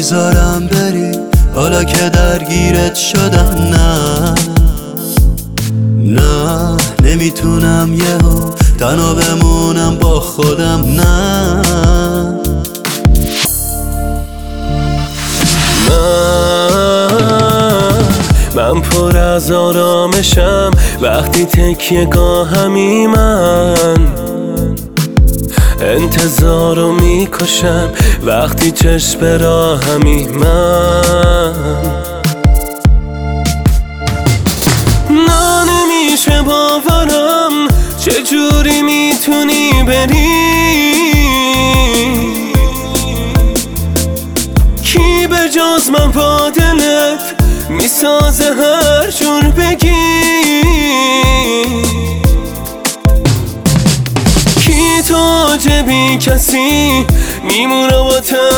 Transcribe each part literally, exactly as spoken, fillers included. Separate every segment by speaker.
Speaker 1: نمیذارم بری حالا که درگیرت شدم. نه نه نمیتونم یهو تنها بمونم با خودم. نه
Speaker 2: من پر از آرامشم وقتی تکیه گاهمی، من انتظارو میکشم وقتی چشم به راهمی. من نه نمیشه باورم چجوری میتونی بری، کی به جز من با دلت میسازه هر جور بگی، کی تو جبی کسی میمونه با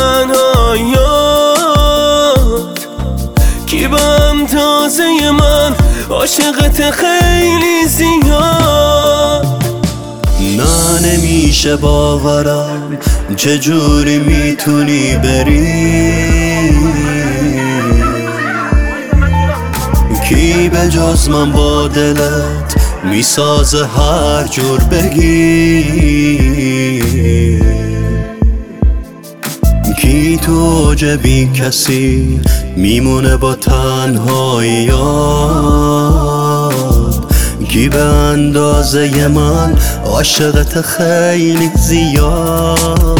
Speaker 2: تنهایات، کی به اندازه من عاشقت خیلی زیاد.
Speaker 1: نه نمیشه باورم چجوری میتونی بری، کی به جز من با دلت میسازه هر جور بگی، کی تو جبی کسی میمونه با تنهاییات، کی به اندازه من عاشقت خیلی زیاد.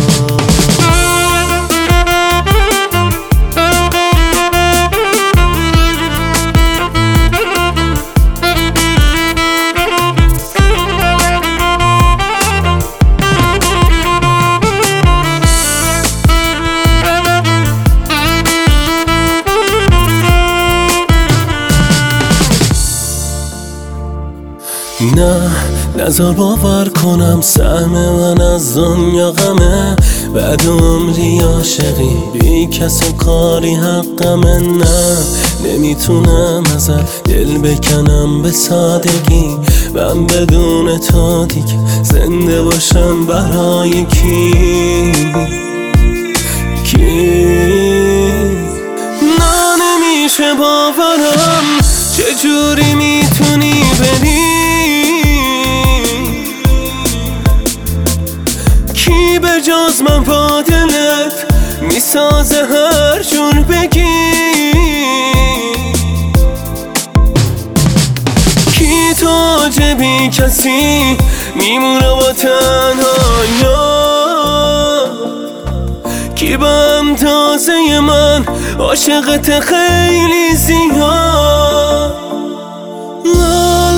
Speaker 2: نه نظر باور کنم سهم من از دنیا غمه، بعد عمری عاشقی بی کس و کاری حقمه. نه نمیتونم ازت دل بکنم به سادگی، من بدون تو دیگه زنده باشم برای کی کی. نه نمیشه باورم چجوری میتونی بری، کی به جز من با دلت میسازه هر جور بگی، کی تو جبی کسی میمونه با تنهاییات، کی به اندازه من عاشقت خیلی زیاد.